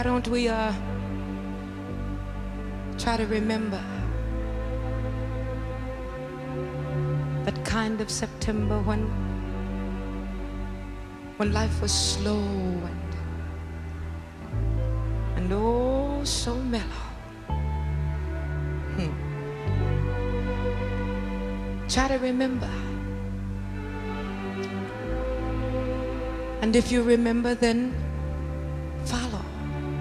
Why don't we try to remember that kind of September when life was slow and oh so mellow. Try to remember. And if you remember, then follow.